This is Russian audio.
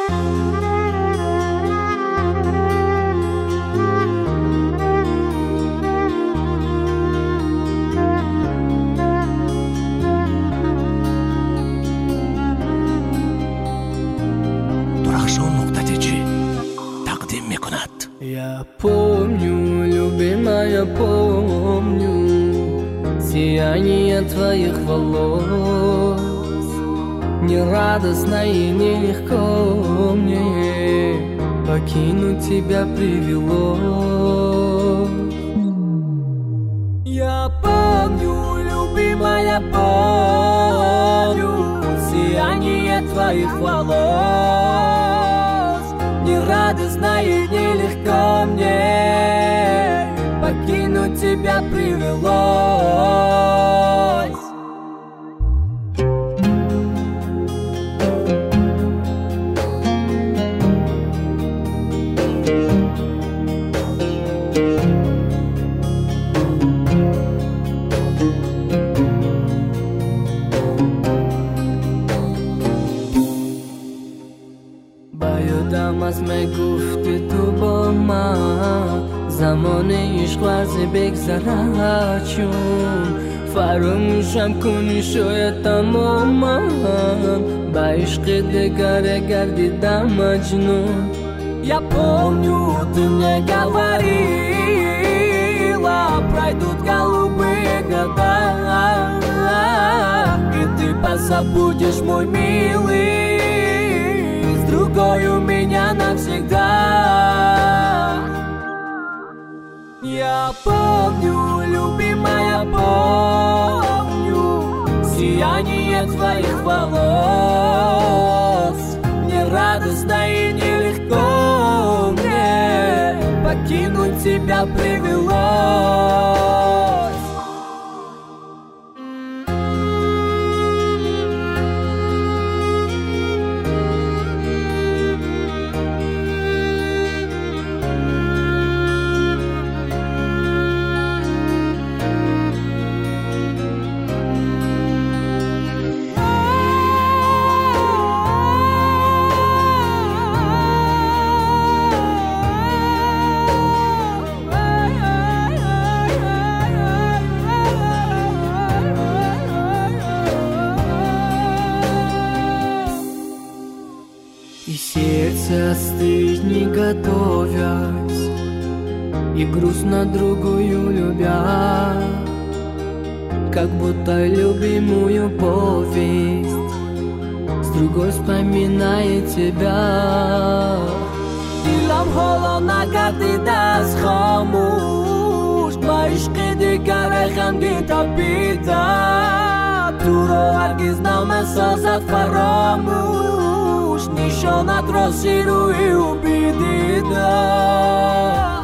Я помню, любимая, помню сияние твоих волос. Нерадостно и нелегко мне покинуть тебя привело. Я помню, любимая, помню сияние твоих волос. Нерадостно и нелегко мне покинуть тебя привелось. از گفتی تو با من زمان عشق ورز بگذرد چون فراموشم کنی شاید تماما با عشق دگر گردیدم مجنون. Я помню, ты мне говорила, пройдут голубые года, и ты позабудешь, мой милый, другой у меня навсегда. Я помню, любимая, помню сияние твоих волос. Мне радостно и нелегко мне покинуть тебя привелось. И сердце остыть не готовясь, и грустно другую любя, как будто любимую повесть с другой вспоминает тебя. دلم حالا نگردیده از خاموش با عشق دیگر غمگین تپیده تو رو هرگز نمی‌سازد فراموش نشانت را زیر روی او بیدیده.